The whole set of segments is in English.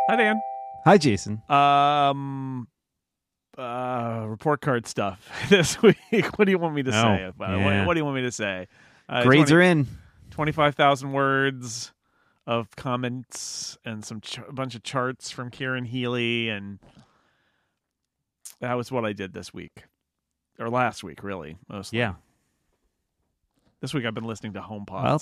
Hi, Dan. Hi, Jason. Report card stuff this week. What do you want me to say about it? Yeah. What do you want me to say? Grades are in. 25,000 words of comments and a bunch of charts from Kieran Healy, and that was what I did this week. Or last week, really, mostly. Yeah. This week I've been listening to HomePods. Well,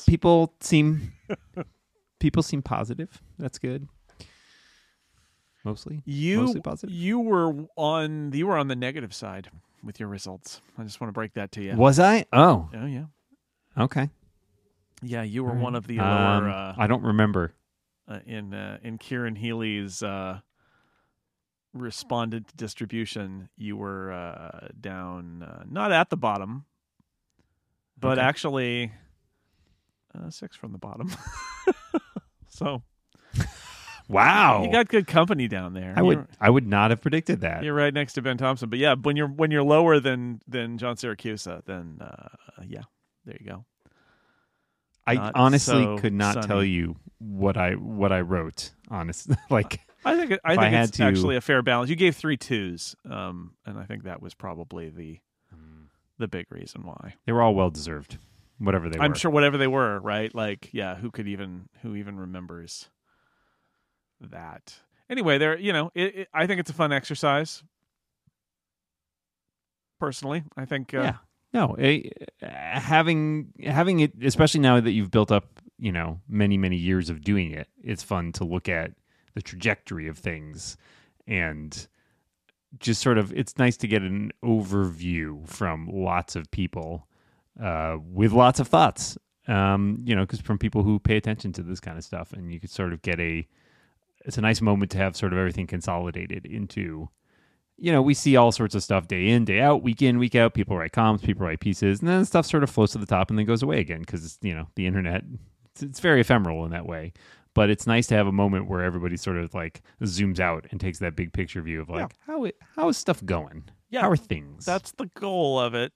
people seem positive. That's good. Mostly positive. You were on the negative side with your results. I just want to break that to you. Was I? Oh. Oh yeah. Okay. Yeah, you were All right. one of the lower. I don't remember. In Kieran Healy's respondent distribution, you were down, not at the bottom, but Okay. actually 6 from the bottom. So. Wow. You got good company down there. I would not have predicted that. You're right next to Ben Thompson. But yeah, when you're lower than John Siracusa, then yeah, there you go. I Not honestly so could not sunny. tell you what I wrote. Honestly, like I think I it's had to- actually a fair balance. You gave 3 2s, and I think that was probably the big reason why. they were all well deserved, whatever they were. I'm sure whatever they were, right? Like, yeah, who even remembers that? Anyway, I think it's a fun exercise. Personally, I think Yeah. No, having it, especially now that you've built up, many years of doing it, it's fun to look at the trajectory of things and just sort of, it's nice to get an overview from lots of people with lots of thoughts, because from people who pay attention to this kind of stuff, and you could sort of get it's a nice moment to have sort of everything consolidated into. We see all sorts of stuff day in, day out, week in, week out. People write columns, people write pieces, and then stuff sort of floats to the top and then goes away again because, the internet, it's very ephemeral in that way. But it's nice to have a moment where everybody sort of like zooms out and takes that big picture view of like, how is stuff going? Yeah. How are things? That's the goal of it.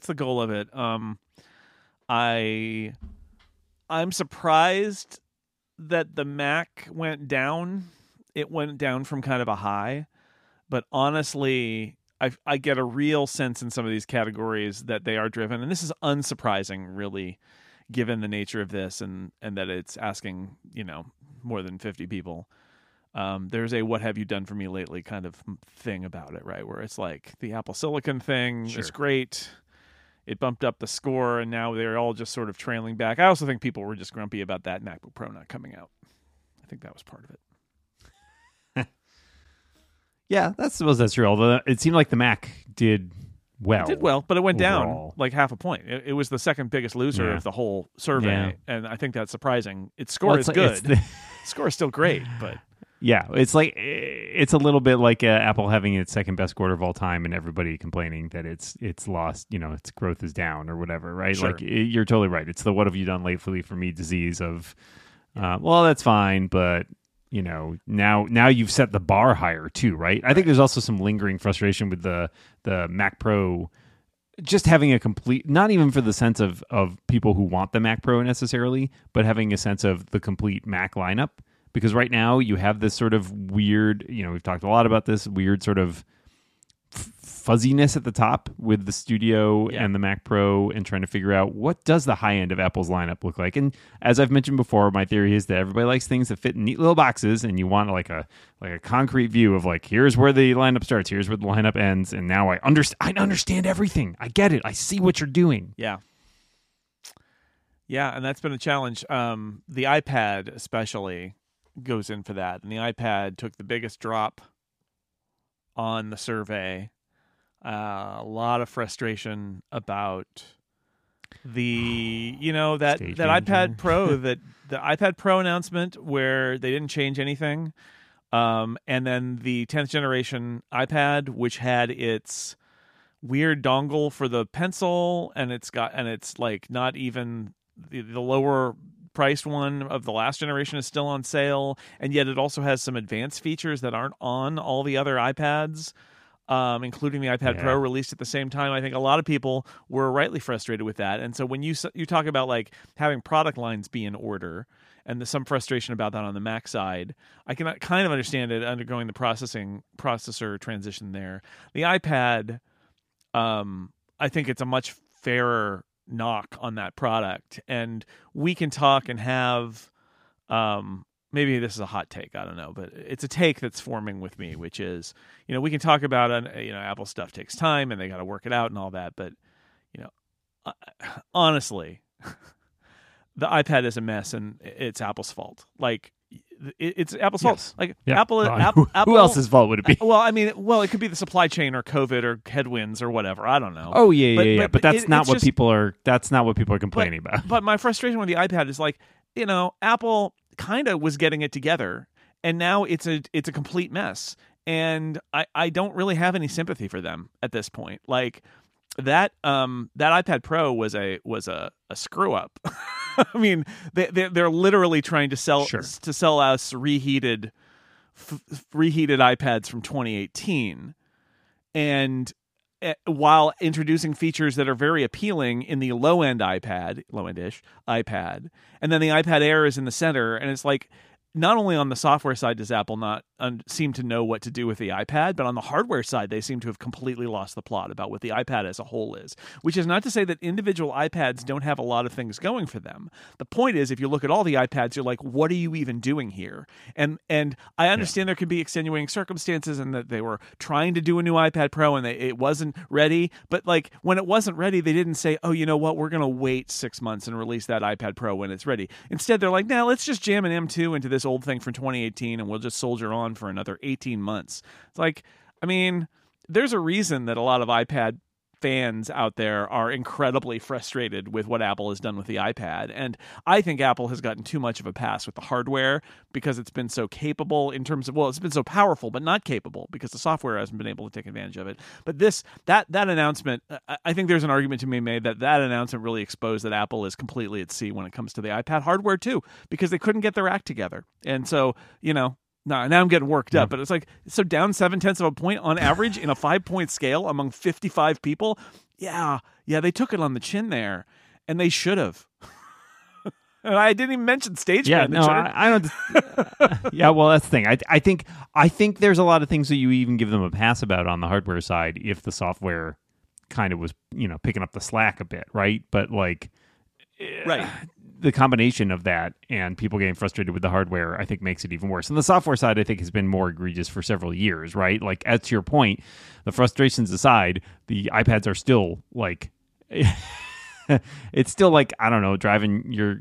I'm surprised that the Mac went down. It went down from kind of a high. But honestly, I get a real sense in some of these categories that they are driven. And this is unsurprising, really, given the nature of this and that it's asking, more than 50 people. There's a what have you done for me lately kind of thing about it, right? Where it's like the Apple Silicon thing is great. It bumped up the score, and now they're all just sort of trailing back. I also think people were just grumpy about that MacBook Pro not coming out. I think that was part of it. Yeah, that's true. Although it seemed like the Mac did well. It did well, but it went overall. down like half a point. It was the second biggest loser of the whole survey, Yeah. and I think that's surprising. Its score is good. Its score is still great, but yeah, it's a little bit like Apple having its second best quarter of all time, and everybody complaining that it's lost. Its growth is down or whatever, right? Sure. Like you're totally right. It's the what have you done lately for me disease of, well, that's fine, but. Now you've set the bar higher too, right? I think there's also some lingering frustration with the Mac Pro just having a complete, not even for the sense of people who want the Mac Pro necessarily, but having a sense of the complete Mac lineup. Because right now you have this sort of weird, we've talked a lot about this weird sort of fuzziness at the top with the Studio and the Mac Pro, and trying to figure out what does the high end of Apple's lineup look like. And as I've mentioned before, my theory is that everybody likes things that fit in neat little boxes, and you want like a concrete view of like, here's where the lineup starts, here's where the lineup ends, and now I understand everything. I get it. I see what you're doing. Yeah, and that's been a challenge. The iPad especially goes in for that, and the iPad took the biggest drop on the survey. A lot of frustration about the that iPad Pro the iPad Pro announcement where they didn't change anything, and then the 10th generation iPad, which had its weird dongle for the pencil, and it's like not even the lower priced one of the last generation is still on sale, and yet it also has some advanced features that aren't on all the other iPads. Including the iPad Pro released at the same time. I think a lot of people were rightly frustrated with that. And so when you talk about like having product lines be in order and there's some frustration about that on the Mac side. I can kind of understand it undergoing the processor transition there. The iPad, I think it's a much fairer knock on that product, and we can talk and have maybe this is a hot take, I don't know, but it's a take that's forming with me, which is, we can talk about Apple stuff takes time and they got to work it out and all that, but honestly, the iPad is a mess and it's Apple's fault. Like, it's Apple's fault. Like, yeah. Apple, who else's fault would it be? Well, I mean, it could be the supply chain or COVID or headwinds or whatever. I don't know. Oh yeah. But that's not what people are. That's not what people are complaining about. But my frustration with the iPad is like, Apple kind of was getting it together, and now it's a complete mess. And I don't really have any sympathy for them at this point. Like, that iPad Pro was a screw up. I mean, they're literally trying to sell us reheated iPads from 2018, and while introducing features that are very appealing in the low-endish iPad, and then the iPad Air is in the center, and it's like, not only on the software side does Apple not seem to know what to do with the iPad, but on the hardware side, they seem to have completely lost the plot about what the iPad as a whole is, which is not to say that individual iPads don't have a lot of things going for them. The point is, if you look at all the iPads, you're like, what are you even doing here? And I understand there could be extenuating circumstances and that they were trying to do a new iPad Pro and it wasn't ready. But like, when it wasn't ready, they didn't say, oh, you know what, we're going to wait 6 months and release that iPad Pro when it's ready. Instead, they're like, nah, let's just jam an M2 into this old thing from 2018 and we'll just soldier on for another 18 months. It's like, I mean, there's a reason that a lot of iPad fans out there are incredibly frustrated with what Apple has done with the iPad. And I think Apple has gotten too much of a pass with the hardware because it's been so capable in terms of, it's been so powerful, but not capable because the software hasn't been able to take advantage of it. But that announcement, I think there's an argument to be made that announcement really exposed that Apple is completely at sea when it comes to the iPad hardware too, because they couldn't get their act together. And so, now I'm getting worked up, but it's like, so down 0.7 of a point on average in a 5-point scale among 55 people. Yeah, they took it on the chin there, and they should have. And I didn't even mention stage manager. I don't. Yeah, well, that's the thing. I think there's a lot of things that you even give them a pass about on the hardware side if the software kind of was, picking up the slack a bit, right? But like, right. The combination of that and people getting frustrated with the hardware, I think, makes it even worse. And the software side, I think, has been more egregious for several years, right? Like, as to your point, the frustrations aside, the iPads are still like, it's still like, I don't know, driving your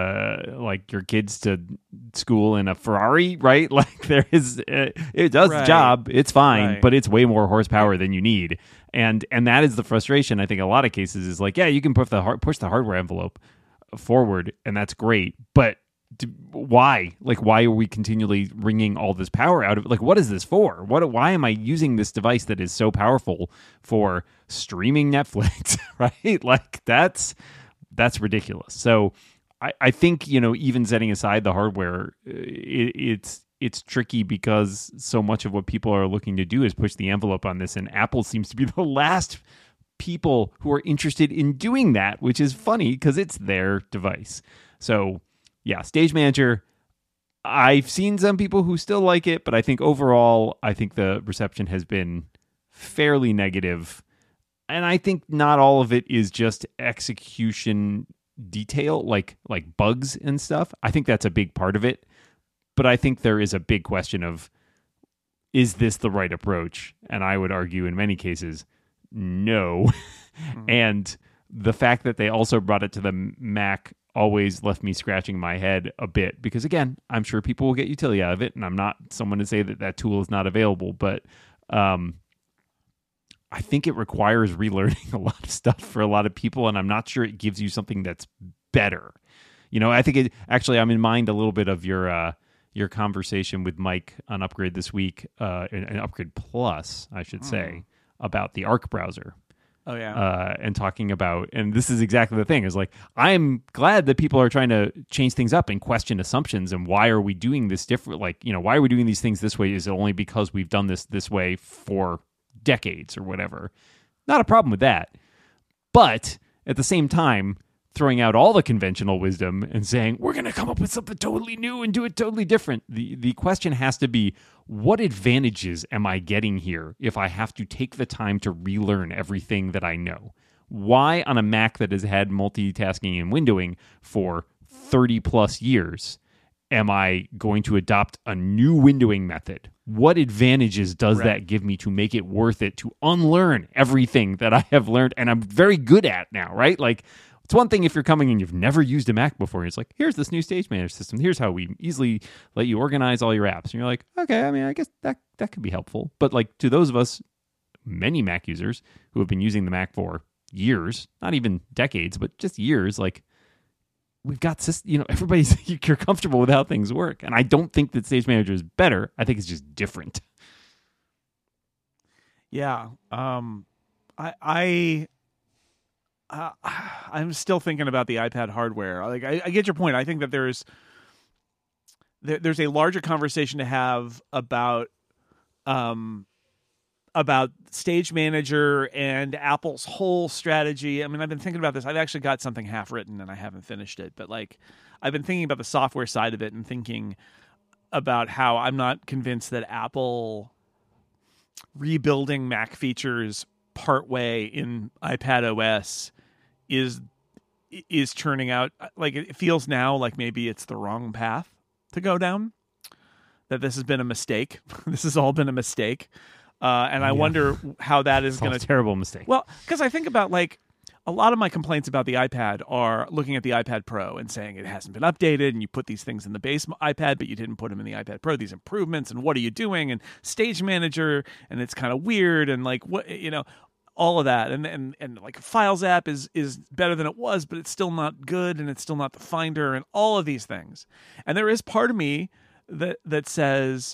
kids to school in a Ferrari, right? Like, there is, it does the job, it's fine, but it's way more horsepower than you need, and that is the frustration. I think a lot of cases is like, yeah, you can push the hardware envelope forward, and that's great, but why? Like, why are we continually wringing all this power out of it? Like, what is this for? Why am I using this device that is so powerful for streaming Netflix? Right? Like, that's ridiculous. So I think, even setting aside the hardware, it's tricky because so much of what people are looking to do is push the envelope on this, and Apple seems to be the last people who are interested in doing that, which is funny because it's their device. So yeah, Stage Manager, I've seen some people who still like it, but I think overall, the reception has been fairly negative. And I think not all of it is just execution detail, like bugs and stuff. I think that's a big part of it. But I think there is a big question of, is this the right approach? And I would argue in many cases, no. Mm-hmm. And the fact that they also brought it to the Mac always left me scratching my head a bit, because again, I'm sure people will get utility out of it, and I'm not someone to say that tool is not available, but I think it requires relearning a lot of stuff for a lot of people, and I'm not sure it gives you something that's better. I think I'm in mind a little bit of your conversation with Mike on Upgrade this week, and Upgrade Plus, I should say, about the Arc browser. Oh, yeah. And talking about, and this is exactly the thing, is like, I'm glad that people are trying to change things up and question assumptions, and why are we doing this different? Like, why are we doing these things this way? Is it only because we've done this way for decades or whatever? Not a problem with that. But at the same time, throwing out all the conventional wisdom and saying, we're going to come up with something totally new and do it totally different. The question has to be, what advantages am I getting here if I have to take the time to relearn everything that I know? Why on a Mac that has had multitasking and windowing for 30 plus years am I going to adopt a new windowing method? What advantages does that give me to make it worth it to unlearn everything that I have learned and I'm very good at now, right? Like, it's one thing if you're coming and you've never used a Mac before. It's like, here's this new Stage Manager system. Here's how we easily let you organize all your apps. And you're like, okay, I mean, I guess that could be helpful. But like to those of us, many Mac users who have been using the Mac for years, not even decades, but just years, like we've got, everybody's, you're comfortable with how things work. And I don't think that Stage Manager is better. I think it's just different. Yeah. I'm still thinking about the iPad hardware. Like, I get your point. I think that there's a larger conversation to have about Stage Manager and Apple's whole strategy. I mean, I've been thinking about this. I've actually got something half written and I haven't finished it. But like, I've been thinking about the software side of it and thinking about how I'm not convinced that Apple rebuilding Mac features partway in iPad OS is turning out like it feels now like maybe it's the wrong path to go down, that this has been a mistake. This has all been a mistake. And I wonder how that is going to... terrible mistake. Well, because I think about like a lot of my complaints about the iPad are looking at the iPad Pro and saying it hasn't been updated and you put these things in the base iPad, but you didn't put them in the iPad Pro, these improvements, and what are you doing? And Stage Manager, and it's kind of weird, and like, what, all of that. And like Files app is better than it was, but it's still not good, and it's still not the Finder, and all of these things. And there is part of me that says,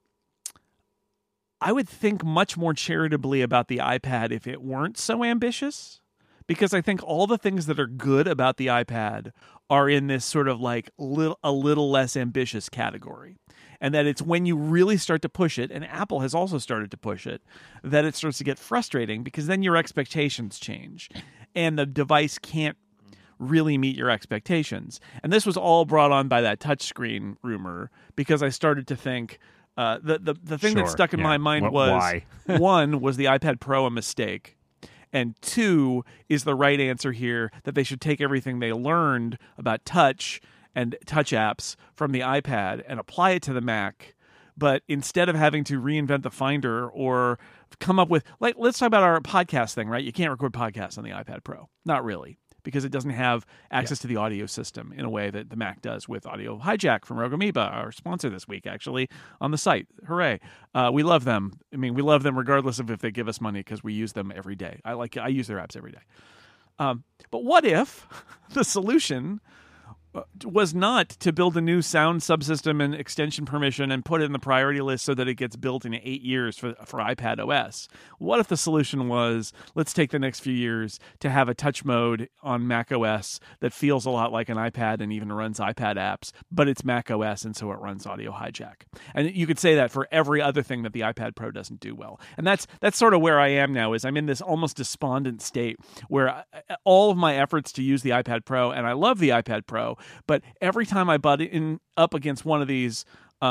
I would think much more charitably about the iPad if it weren't so ambitious, because I think all the things that are good about the iPad are in this sort of like a little less ambitious category. And that it's when you really start to push it, and Apple has also started to push it, that it starts to get frustrating, because then your expectations change and the device can't really meet your expectations. And this was all brought on by that touchscreen rumor, because I started to think, the thing that stuck in my mind was, why? One, was the iPad Pro a mistake? And two, is the right answer here that they should take everything they learned about touch and touch apps from the iPad and apply it to the Mac, but instead of having to reinvent the Finder or come up with, like, let's talk about our podcast thing, right? You can't record podcasts on the iPad Pro. Not really, because it doesn't have access to the audio system in a way that the Mac does with Audio Hijack from Rogue Amoeba, our sponsor this week, actually, on the site. Hooray. We love them. I mean, we love them regardless of if they give us money, because we use them every day. I use their apps every day. But what if the solution was not to build a new sound subsystem and extension permission and put it in the priority list so that it gets built in 8 years for iPad OS? What if the solution was, let's take the next few years to have a touch mode on Mac OS that feels a lot like an iPad and even runs iPad apps, but it's Mac OS, and so it runs Audio Hijack. And you could say that for every other thing that the iPad Pro doesn't do well. And that's sort of where I am now, is I'm in this almost despondent state where all of my efforts to use the iPad Pro, and I love the iPad Pro, but every time I butt in up against one of these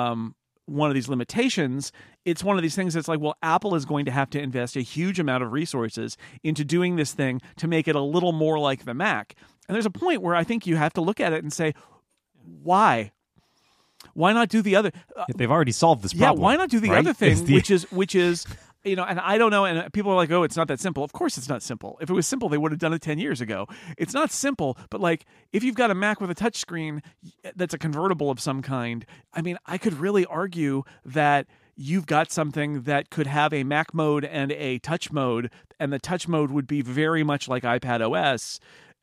limitations, it's one of these things that's like, well, Apple is going to have to invest a huge amount of resources into doing this thing to make it a little more like the Mac. And there's a point where I think you have to look at it and say, why? Why not do the other? They've already solved this problem. Yeah, why not do the other thing, which is and I don't know, and people are like, oh, it's not that simple. Of course it's not simple. If it was simple, they would have done it 10 years ago. It's not simple, but like, if you've got a Mac with a touch screen that's a convertible of some kind, I mean, I could really argue that you've got something that could have a Mac mode and a touch mode, and the touch mode would be very much like iPad OS,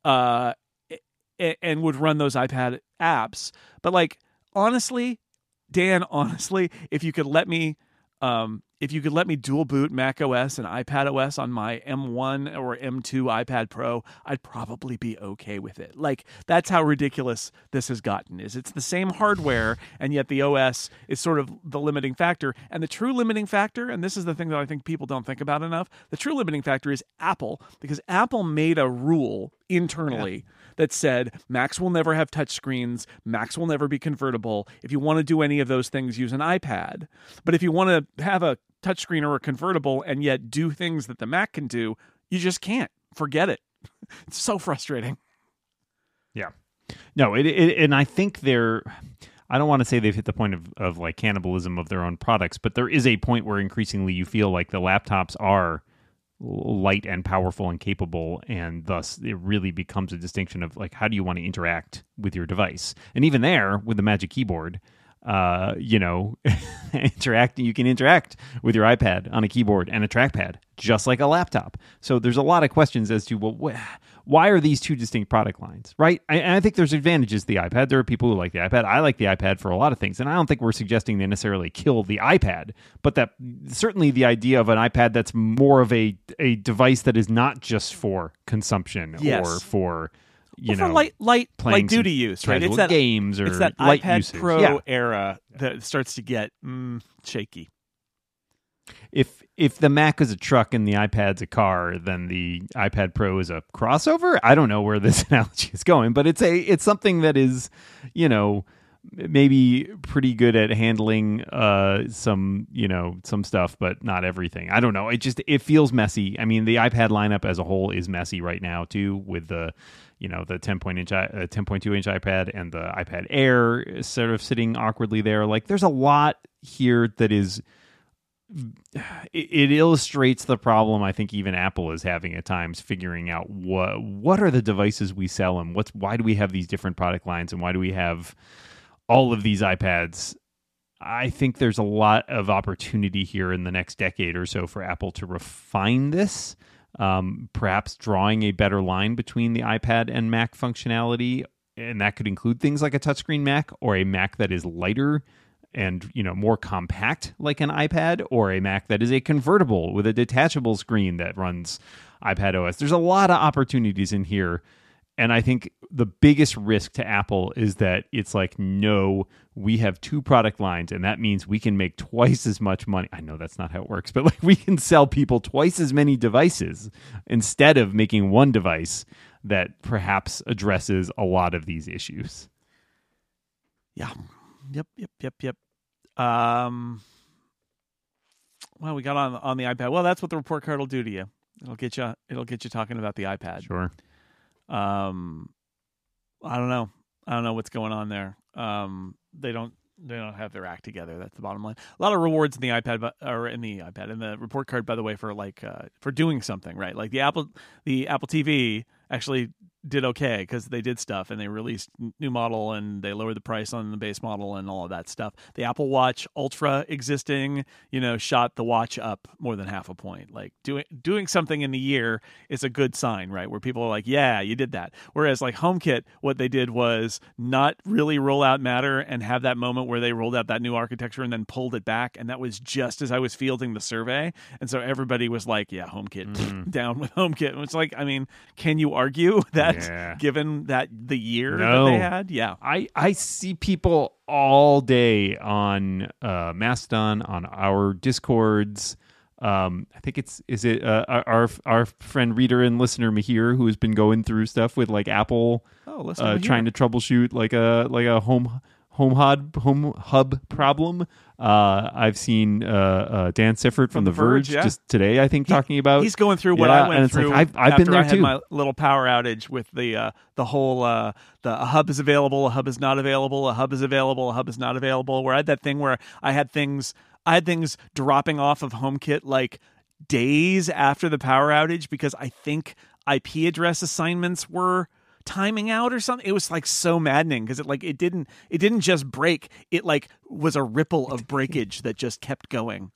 and would run those iPad apps. But like, honestly, Dan, if you could let me if you could let me dual boot Mac OS and iPad OS on my M1 or M2 iPad Pro, I'd probably be okay with it. Like, that's how ridiculous this has gotten. It's the same hardware, and yet the OS is sort of the limiting factor. And the true limiting factor, and this is the thing that I think people don't think about enough, the true limiting factor is Apple, because Apple made a rule internally that said Macs will never have touchscreens, Macs will never be convertible. If you want to do any of those things, use an iPad. But if you want to have a touchscreen or a convertible and yet do things that the Mac can do, you just can't. Forget it. It's so frustrating. Yeah. No, and I think I don't want to say they've hit the point of like cannibalism of their own products, but there is a point where increasingly you feel like the laptops are light and powerful and capable, and thus it really becomes a distinction of like, how do you want to interact with your device? And even there with the Magic Keyboard, you can interact with your iPad on a keyboard and a trackpad just like a laptop. So there's a lot of questions as to, well, why are these two distinct product lines, right? And I think there's advantages to the iPad. There are people who like the iPad. I like the iPad for a lot of things, and I don't think we're suggesting they necessarily kill the iPad, but that certainly the idea of an iPad that's more of a device that is not just for consumption or for for light duty use, right? It's that games or it's that light iPad usage. Pro era that starts to get shaky. If the Mac is a truck and the iPad's a car, then the iPad Pro is a crossover. I don't know where this analogy is going, but it's something that is, maybe pretty good at handling some stuff, but not everything. I don't know. It feels messy. I mean, the iPad lineup as a whole is messy right now too, with the 10.2 inch iPad and the iPad Air sort of sitting awkwardly there. Like, there's a lot here that is. It illustrates the problem I think even Apple is having at times, figuring out what are the devices we sell and why do we have these different product lines and why do we have all of these iPads. I think there's a lot of opportunity here in the next decade or so for Apple to refine this, perhaps drawing a better line between the iPad and Mac functionality, and that could include things like a touchscreen Mac or a Mac that is lighter and more compact like an iPad, or a Mac that is a convertible with a detachable screen that runs iPad OS. There's a lot of opportunities in here, and I think the biggest risk to Apple is that it's like, no, we have two product lines, and that means we can make twice as much money. I know that's not how it works, but like, we can sell people twice as many devices instead of making one device that perhaps addresses a lot of these issues. Yeah. Yep. Well, we got on the iPad. Well, that's what the report card will do to you. It'll get you talking about the iPad. Sure. I don't know what's going on there. They don't have their act together. That's the bottom line. A lot of rewards in the iPad, in the report card, by the way, for for doing something, right? Like the Apple TV actually did okay because they did stuff and they released new model and they lowered the price on the base model and all of that stuff. The Apple Watch Ultra existing, shot the watch up more than half a point. Like doing something in the year is a good sign, right? Where people are like, yeah, you did that. Whereas like HomeKit, what they did was not really roll out Matter and have that moment where they rolled out that new architecture and then pulled it back. And that was just as I was fielding the survey. And so everybody was like, yeah, HomeKit, down with HomeKit. And it's like, I mean, can you argue that given that the year that they had? Yeah. I see people all day on Mastodon, on our Discords. I think our friend, reader, and listener Mahir, who has been going through stuff with like Apple, trying to troubleshoot like a home hub problem. I've seen Dan Siffert from The Verge just today, I think, talking about. He's going through what I went through. Like, I've been there I had too. My little power outage with the whole a hub is available, a hub is not available, a hub is available, a hub is not available. Where I had that thing where I had things dropping off of HomeKit like days after the power outage because I think IP address assignments were timing out or something. It was like so maddening because it didn't just break. It like was a ripple of breakage that just kept going.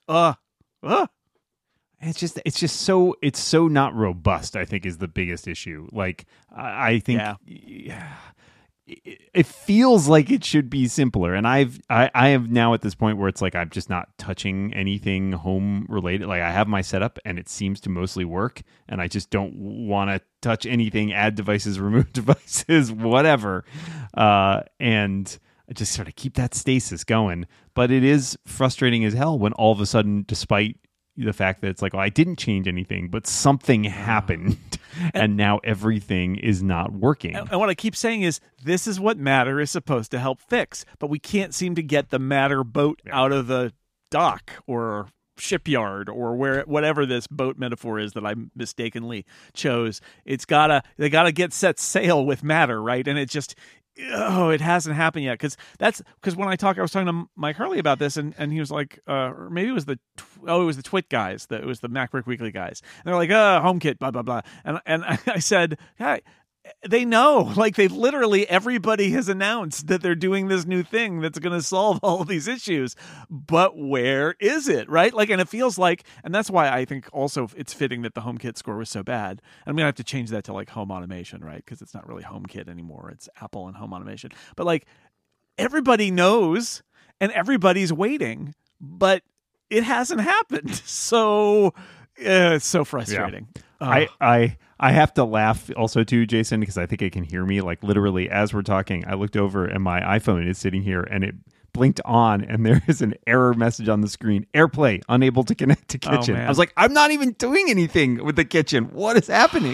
It's just so not robust, I think, is the biggest issue. Like, I think it feels like it should be simpler. And I have now at this point where it's like I'm just not touching anything home related. Like I have my setup and it seems to mostly work, and I just don't want to touch anything, add devices, remove devices, whatever. And I just sort of keep that stasis going. But it is frustrating as hell when all of a sudden, despite the fact that it's like, oh, I didn't change anything, but something happened and now everything is not working. And what I keep saying is this is what Matter is supposed to help fix, but we can't seem to get the Matter boat out of the dock or shipyard or whatever this boat metaphor is that I mistakenly chose. They gotta get set sail with Matter, right? And it just, it hasn't happened yet. Because when I was talking to Mike Hurley about this, and he was like, or maybe it was it was the Twit guys, it was the MacBrick Weekly guys, and they're like, HomeKit, blah blah blah, and I said, hey, they know, like they literally, everybody has announced that they're doing this new thing that's going to solve all of these issues, but where is it, right? Like, and it feels like, and that's why I think also it's fitting that the HomeKit score was so bad. I'm gonna have to change that to like home automation, right? Because it's not really HomeKit anymore, it's Apple and home automation. But like everybody knows and everybody's waiting, but it hasn't happened. So it's so frustrating. Yeah. I have to laugh also too, Jason, because I think it can hear me. Like literally as we're talking, I looked over and my iPhone is sitting here and it blinked on and there is an error message on the screen. AirPlay, unable to connect to kitchen. I was like, I'm not even doing anything with the kitchen. What is happening?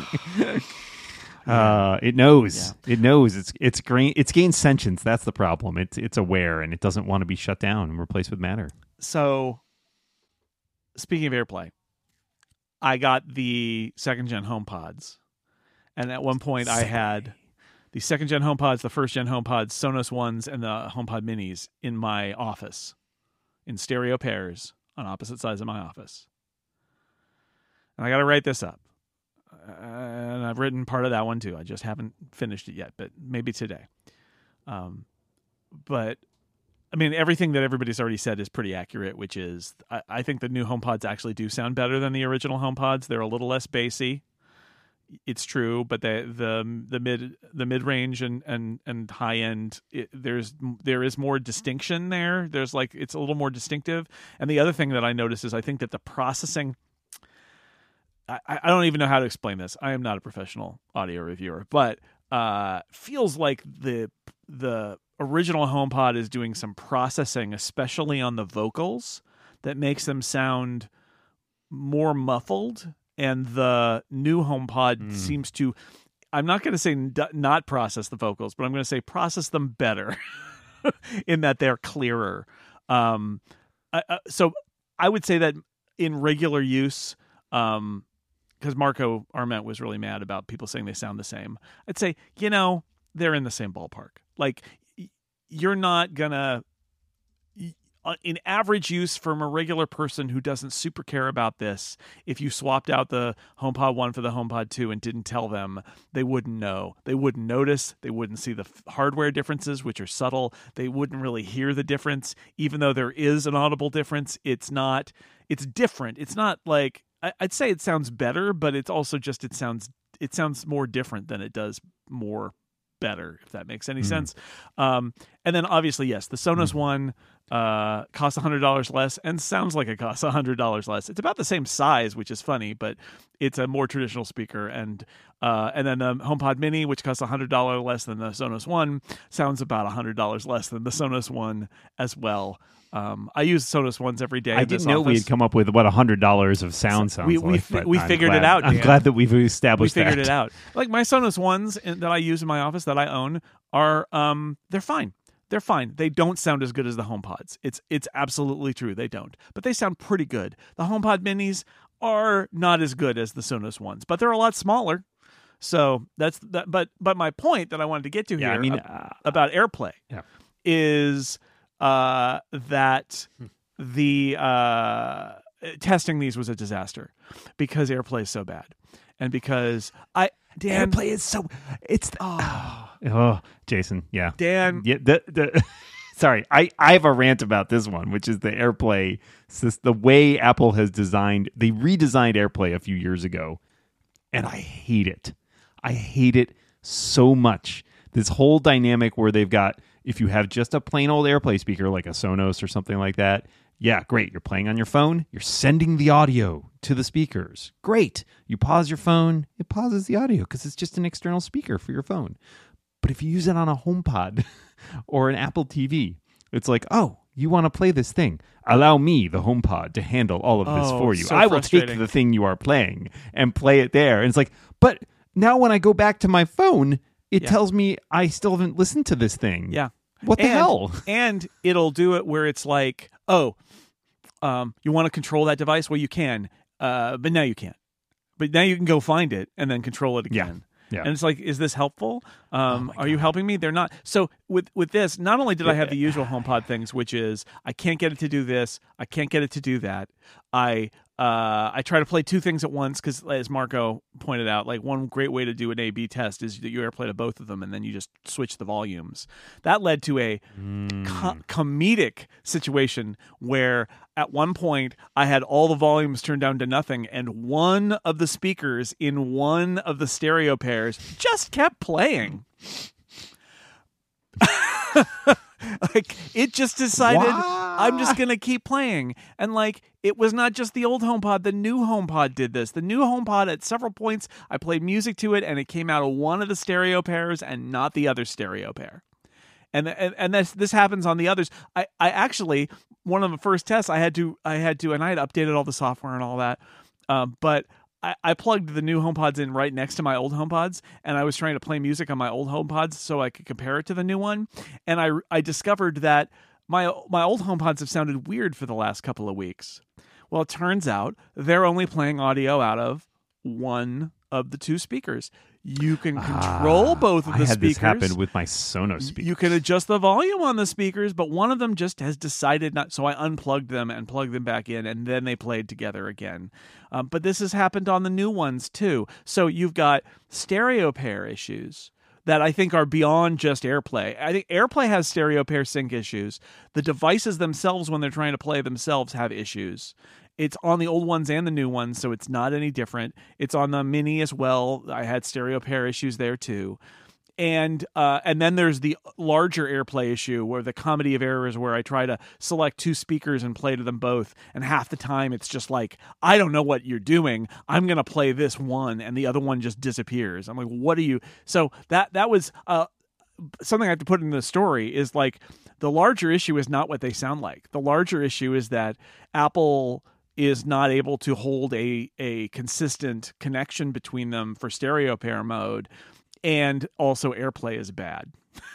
It knows. Yeah. It knows. It's gained sentience. That's the problem. It's aware and it doesn't want to be shut down and replaced with Matter. So speaking of AirPlay, I got the second-gen HomePods, and at one point I had the second-gen HomePods, the first-gen HomePods, Sonos Ones, and the HomePod Minis in my office, in stereo pairs on opposite sides of my office. And I got to write this up, and I've written part of that one too. I just haven't finished it yet, but maybe today. But I mean, everything that everybody's already said is pretty accurate, which is I think the new HomePods actually do sound better than the original HomePods. They're a little less bassy. It's true, but the mid range and high end, there is more distinction there. There's like, it's a little more distinctive. And the other thing that I notice is I think that the processing, I don't even know how to explain this. I am not a professional audio reviewer, but feels like the original HomePod is doing some processing, especially on the vocals, that makes them sound more muffled. And the new HomePod seems to, I'm not going to say not process the vocals, but I'm going to say process them better in that they're clearer. So I would say that in regular use, because Marco Arment was really mad about people saying they sound the same, I'd say, they're in the same ballpark. Like, you're not gonna, in average use from a regular person who doesn't super care about this, if you swapped out the HomePod 1 for the HomePod 2 and didn't tell them, they wouldn't know. They wouldn't notice. They wouldn't see the hardware differences, which are subtle. They wouldn't really hear the difference. Even though there is an audible difference, it's different. It's not like, I'd say it sounds better, but it's also just, it sounds more different than it does more better, if that makes any sense. And then obviously, yes, the Sonos One costs $100 less and sounds like it costs $100 less. It's about the same size, which is funny, but it's a more traditional speaker. And then the HomePod Mini, which costs $100 less than the Sonos One, sounds about $100 less than the Sonos One as well. I use Sonos Ones every day. I didn't know we had come up with what $100 of sound sounds like. We figured it out. I'm glad that we've established that. We figured it out. Like my Sonos Ones that I use in my office that I own are they're fine. They're fine. They don't sound as good as the HomePods. It's absolutely true. They don't, but they sound pretty good. The HomePod Minis are not as good as the Sonos Ones, but they're a lot smaller. So that's that. But my point that I wanted to get to here about AirPlay is that the testing these was a disaster because AirPlay is so bad, and because AirPlay is so Jason, yeah, Dan, yeah. Sorry, I have a rant about this one, which is the AirPlay. The way Apple has they redesigned AirPlay a few years ago, and I hate it. I hate it so much. this whole dynamic where they've got, if you have just a plain old AirPlay speaker like a Sonos or something like that, yeah, great. You're playing on your phone. You're sending the audio to the speakers. Great. You pause your phone. It pauses the audio because it's just an external speaker for your phone. But if you use it on a HomePod or an Apple TV, it's like, oh, you want to play this thing. Allow me, the HomePod, to handle all of this for you. So I will take the thing you are playing and play it there. And it's like, but now when I go back to my phone, it tells me I still haven't listened to this thing. Yeah. What the hell? And it'll do it where it's like, oh, you want to control that device? Well, you can, but now you can't. But now you can go find it and then control it again. Yeah. And it's like, is this helpful? Are you helping me? They're not. So with this, not only did I have the usual HomePod things, which is I can't get it to do this, I can't get it to do that. I try to play two things at once because, as Marco pointed out, like one great way to do an A/B test is that you AirPlay to both of them and then you just switch the volumes. That led to a comedic situation where at one point I had all the volumes turned down to nothing and one of the speakers in one of the stereo pairs just kept playing. Like it just decided I'm just gonna keep playing, and like it was not just the old HomePod, the new HomePod did this. The new HomePod, at several points I played music to it and it came out of one of the stereo pairs and not the other stereo pair. And this happens on the others. I actually, one of the first tests I had to and I had updated all the software and all that, but I plugged the new HomePods in right next to my old HomePods, and I was trying to play music on my old HomePods so I could compare it to the new one. And I discovered that my old HomePods have sounded weird for the last couple of weeks. Well, it turns out they're only playing audio out of one of the two speakers. You can control both of the speakers. I had this happen with my Sonos speakers. You can adjust the volume on the speakers, but one of them just has decided not. So I unplugged them and plugged them back in, and then they played together again. But this has happened on the new ones too. So you've got stereo pair issues that I think are beyond just AirPlay. I think AirPlay has stereo pair sync issues. The devices themselves, when they're trying to play themselves, have issues. It's on the old ones and the new ones, so it's not any different. It's on the Mini as well. I had stereo pair issues there too. And then there's the larger AirPlay issue where the comedy of errors where I try to select two speakers and play to them both. And half the time it's just like, I don't know what you're doing. I'm going to play this one and the other one just disappears. I'm like, what are you? So that was something I have to put in the story is like the larger issue is not what they sound like. The larger issue is that Apple is not able to hold a consistent connection between them for stereo pair mode, and also AirPlay is bad.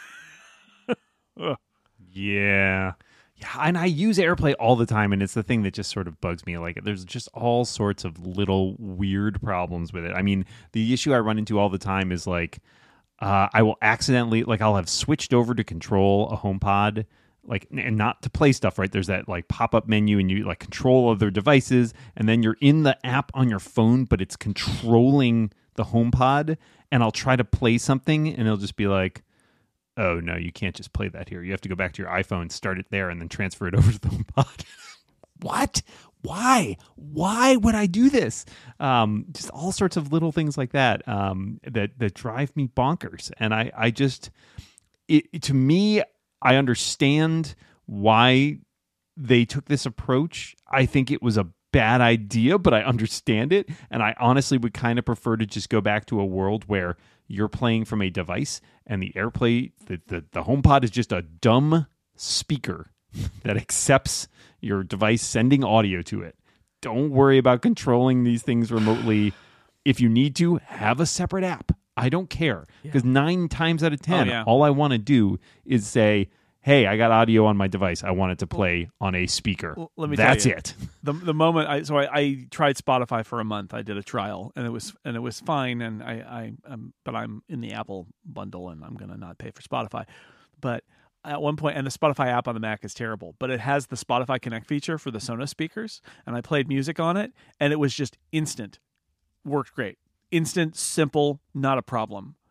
Yeah, and I use AirPlay all the time, and it's the thing that just sort of bugs me. Like, there's just all sorts of little weird problems with it. I mean, the issue I run into all the time is like, I will accidentally, like, I'll have switched over to control a HomePod, like, and not to play stuff, right? There's that like pop-up menu and you like control other devices, and then you're in the app on your phone, but it's controlling the HomePod, and I'll try to play something and it'll just be like, oh no, you can't just play that here. You have to go back to your iPhone, start it there, and then transfer it over to the HomePod. What? Why would I do this? Just all sorts of little things like that, that drive me bonkers. And I just, to me, I understand why they took this approach. I think it was a bad idea, but I understand it. And I honestly would kind of prefer to just go back to a world where you're playing from a device and the AirPlay, the HomePod is just a dumb speaker that accepts your device sending audio to it. Don't worry about controlling these things remotely. If you need to, have a separate app. I don't care, because 9 times out of 10, all I want to do is say, hey, I got audio on my device. I want it to play on a speaker. Let me That's tell you, it. The moment I tried Spotify for a month. I did a trial and it was fine. And but I'm in the Apple bundle and I'm going to not pay for Spotify. But at one point, and the Spotify app on the Mac is terrible, but it has the Spotify Connect feature for the Sonos speakers. And I played music on it and it was just instant. Worked great. Instant, simple, not a problem.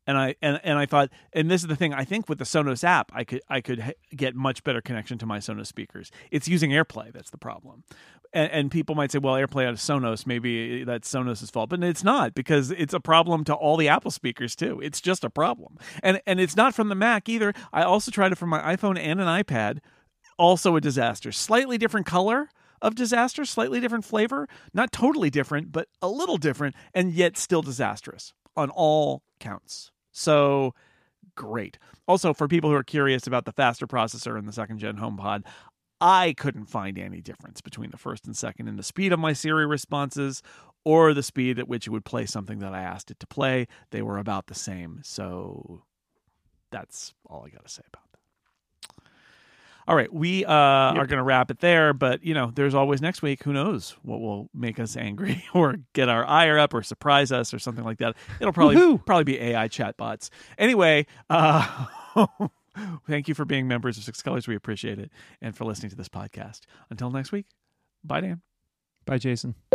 And I thought, and this is the thing, I think with the Sonos app, I could get much better connection to my Sonos speakers. It's using AirPlay that's the problem. And people might say, well, AirPlay out of Sonos, maybe that's Sonos' fault. But it's not, because it's a problem to all the Apple speakers, too. It's just a problem. And it's not from the Mac either. I also tried it from my iPhone and an iPad. Also a disaster. Slightly different color of disaster, slightly different flavor. Not totally different, but a little different, and yet still disastrous on all counts. So great. Also, for people who are curious about the faster processor in the second gen HomePod, I couldn't find any difference between the first and second in the speed of my Siri responses or the speed at which it would play something that I asked it to play. They were about the same. So that's all I got to say about that. All right, we are going to wrap it there, but there's always next week. Who knows what will make us angry or get our ire up or surprise us or something like that. It'll probably be AI chatbots. Anyway, thank you for being members of Six Colors. We appreciate it, and for listening to this podcast. Until next week, bye, Dan. Bye, Jason.